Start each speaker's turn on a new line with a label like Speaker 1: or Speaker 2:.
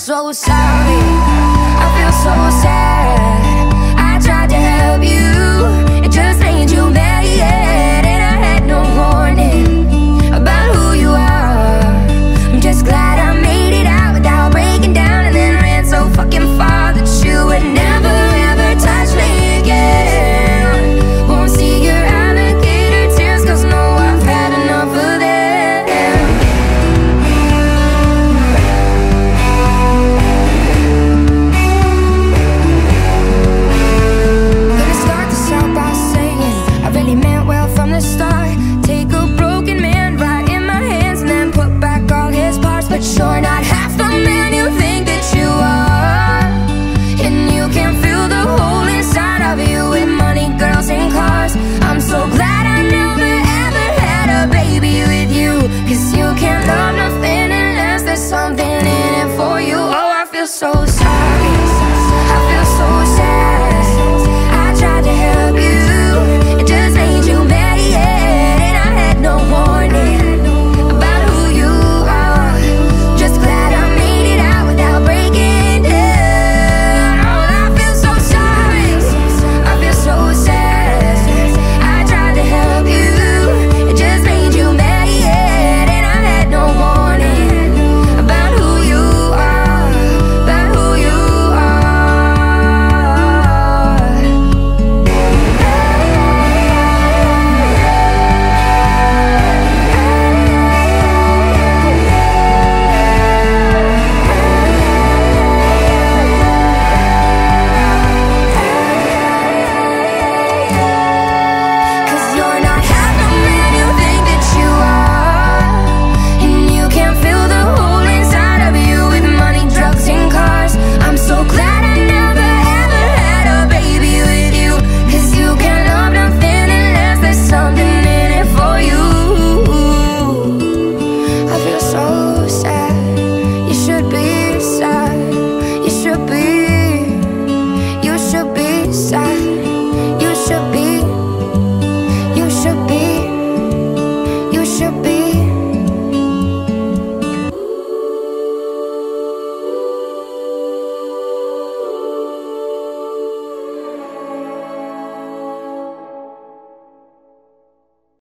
Speaker 1: so sorry, I feel so sad. I tried to help you, it just made you mad, and I had no warning about who you are. I'm just glad I made it out without breaking down, and then ran so fucking far that you would never ever touch me again. Won't see your alligator tears, cause no, I've had enough of them. Gonna start this out by saying I really meant well from the start. Take a broken man right in my hands and then put back all his parts. But you're not half the man you think that you are, and you can fill the hole inside of you with money, girls, and cars. I'm so glad I never ever had a baby with you, cause you can't love nothing unless there's something in it for you. Oh, I feel so